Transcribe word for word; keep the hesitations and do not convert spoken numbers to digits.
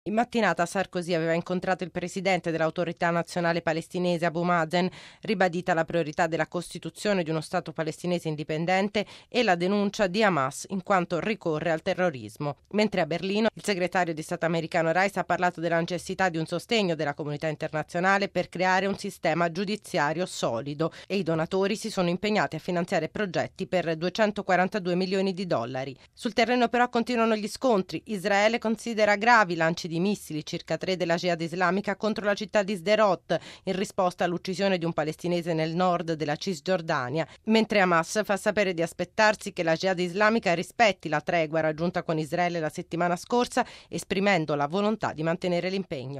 In mattinata Sarkozy aveva incontrato il presidente dell'Autorità Nazionale Palestinese Abu Mazen, ribadita la priorità della costituzione di uno Stato palestinese indipendente e la denuncia di Hamas in quanto ricorre al terrorismo. Mentre a Berlino il segretario di Stato americano Rice ha parlato della necessità di un sostegno della comunità internazionale per creare un sistema giudiziario solido e i donatori si sono impegnati a finanziare progetti per duecentoquarantadue milioni di dollari. Sul terreno però continuano gli scontri. Israele considera gravi lanci di missili, circa tre della Jihad islamica, contro la città di Sderot in risposta all'uccisione di un palestinese nel nord della Cisgiordania, mentre Hamas fa sapere di aspettarsi che la Jihad islamica rispetti la tregua raggiunta con Israele la settimana scorsa, esprimendo la volontà di mantenere l'impegno.